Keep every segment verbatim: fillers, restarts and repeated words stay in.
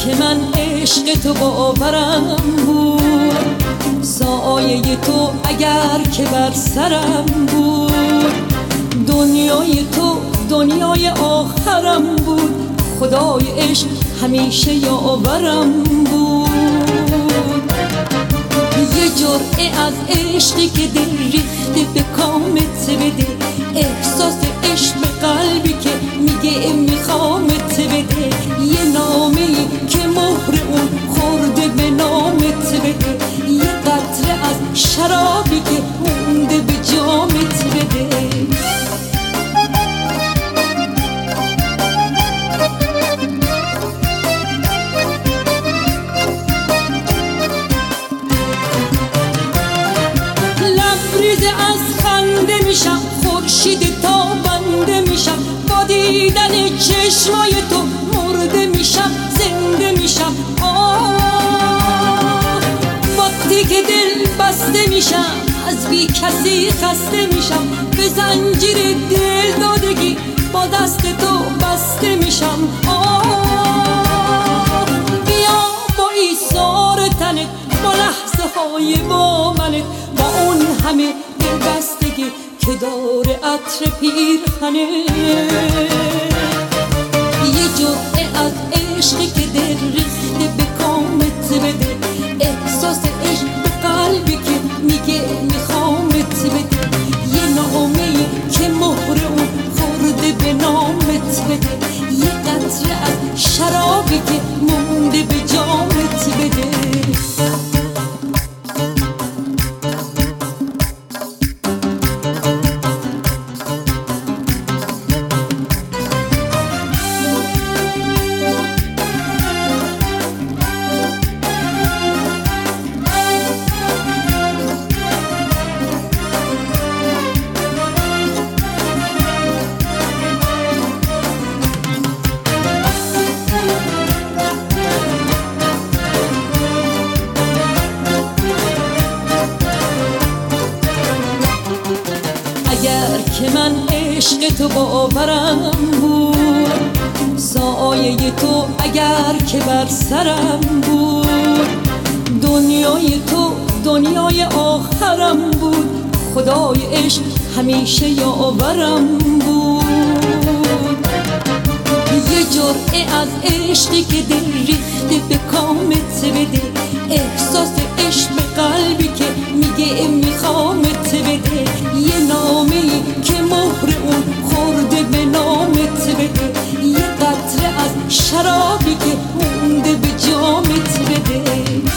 که من عشق تو باورم بود، سایه تو اگر که بر سرم بود، دنیای تو دنیای آخرم بود، خدای عشق همیشه یاورم بود. یه جرعه از عشقی که دل ریخته به کامت بده، احساس عشق به قلبی که میگه میخوامت بده، یه نامه‌ای که مهر اون خورده به نامت بده، یه قطره از شرابی که مونده به جامت بده. لبریز از خنده میشم، خورشید تابنده میشم، با دیدن چشمای تو مرده میشم زنده میشم. آه وقتی که دل بسته میشم، از بی کسی خسته میشم، به زنجیر دل دادگی با دست تو بسته میشم. آه بیا با ایثار تنت، با لحظه های با منت، با اون همه دلبستگی که داره عطر پیرهنه، یه جرعه از عشقی که دل ریخته به کامت بده، احساس عشق به قلبی که میگه میخوامت بده، یه نامه‌ای که مهر اون خورده به نامت بده، یه قطره از شرابی که مونده به جامت بده. اگر که من عشق تو باورم بود، سایه تو اگر که بر سرم بود، دنیای تو دنیای آخرم بود، خدای عشق همیشه یاورم بود. یه جرعه از عشقی که دل ریخته به کامت بده، احساس عشق به قلبی که میگه میخوامت بده، یه نامه‌ای که مهر اون خورده به نامت بده، یه قطره از شرابی که مونده به جامت بده.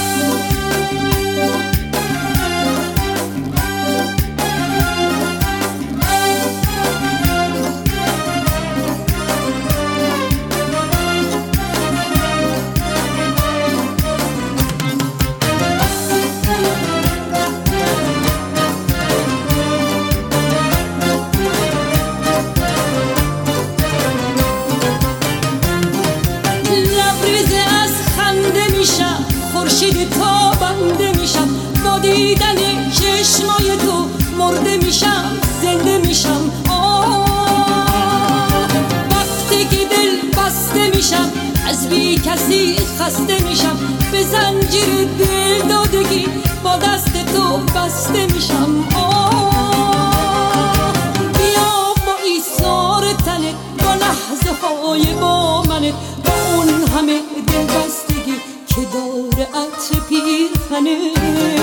خورشید تابنده میشم، با دیدن چشمای تو مرده میشم زنده میشم. آه وقتی که دل بسته میشم، از بی کسی خسته میشم، به زنجیر دل دادگی با دست تو بسته میشم. آه بیا با ایثار تنت، با لحظه های با منت، با اون همه دل بستگی که داره عطر پیرهنه.